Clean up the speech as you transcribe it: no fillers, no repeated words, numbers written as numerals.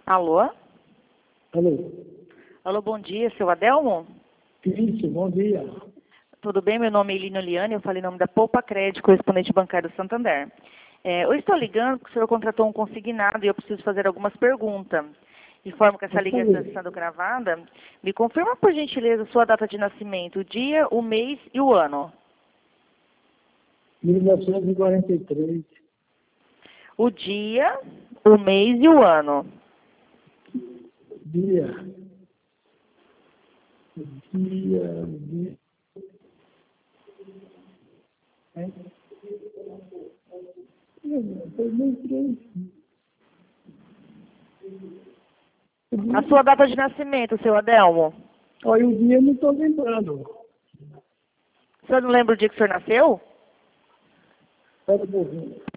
Alô? Alô? Alô, bom dia, seu Adelmo? Isso, bom dia. Tudo bem? Meu nome é Elino Liane, eu falo em nome da Poupa Crédito, correspondente bancário do Santander. Eu estou ligando porque o senhor contratou um consignado e eu preciso fazer algumas perguntas. Informo que essa ligação está sendo gravada. Me confirma, por gentileza, sua data de nascimento, o dia, o mês e o ano. 1943. O dia, o mês e o ano. Dia. É? 2003. A sua data de nascimento, seu Adelmo. Olha, o dia eu não estou lembrando. O senhor não lembra o dia que o senhor nasceu? Espera um pouquinho.